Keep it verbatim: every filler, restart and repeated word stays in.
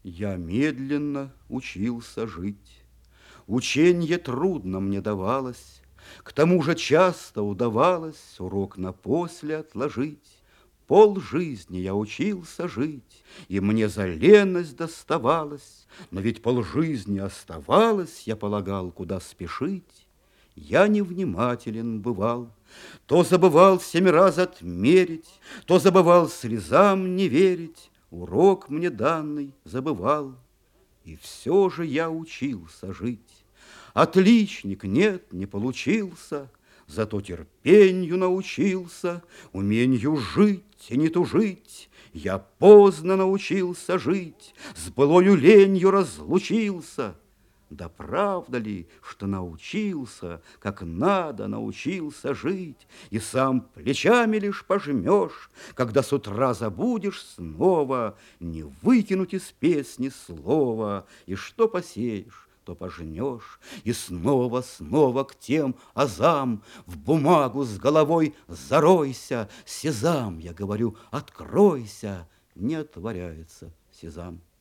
Я медленно учился жить. Ученье трудно мне давалось, К тому же часто удавалось Урок на после отложить. Пол жизни я учился жить, И мне за леность доставалось, Но ведь полжизни оставалось, Я полагал, куда спешить. Я невнимателен бывал, То забывал семь раз отмерить, То забывал слезам не верить, Урок мне данный забывал. И все же я учился жить. Отличник, нет, не получился, Зато терпенью научился, Уменью жить и не тужить. Я поздно научился жить, С былою ленью разлучился. Да правда ли, что научился, Как надо научился жить, И сам плечами лишь пожмешь, Когда с утра забудешь снова Не выкинуть из песни слова, И что посеешь, то пожнешь, И снова, снова к тем азам В бумагу с головой заройся, Сезам, я говорю, откройся. Не отворяется сезам.